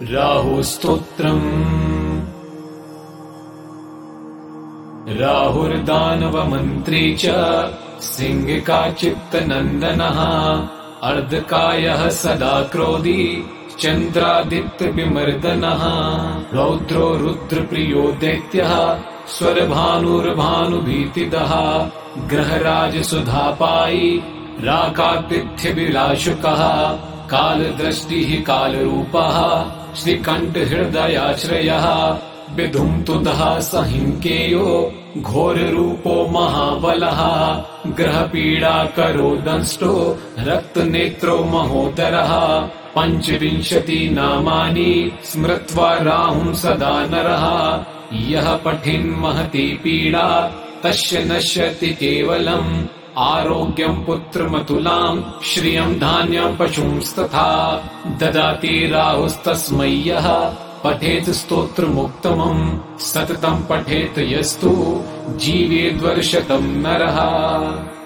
राहुस्तोत्रम्। राहुर्दानवमन्त्री च सिंहिकाचित्तनन्दनः अर्धकायः सदा क्रोधी चन्द्रादित्यविमर्दनः रौद्रो रुद्रप्रियो दैत्यः स्वरभानुर्भानुभीतिदः ग्रहराजसुधापायी राकातिथ्यविलाशुकः कालदृष्टिः कालरूपः श्रीकण्ठहृदयाश्रयः विधुन्तुदः सहिंकेयो घोररूपो महाबलः ग्रहपीडाकरो दंष्टो रक्तनेत्रो महोदरः 25 नामानि स्मृत्वा राहुं सदा नरः यः पठिन् महती पीडा तस्य नश्यति केवलम् आरोग्यम् पुत्रमतुलाम् श्रियम् धान्यम् पशुंस्तथा ददाति राहुस्तस्मै यः पठेत् स्तोत्रमुत्तमम् सततम् पठेत् यस्तु जीवेद्वर्षतम् नरः।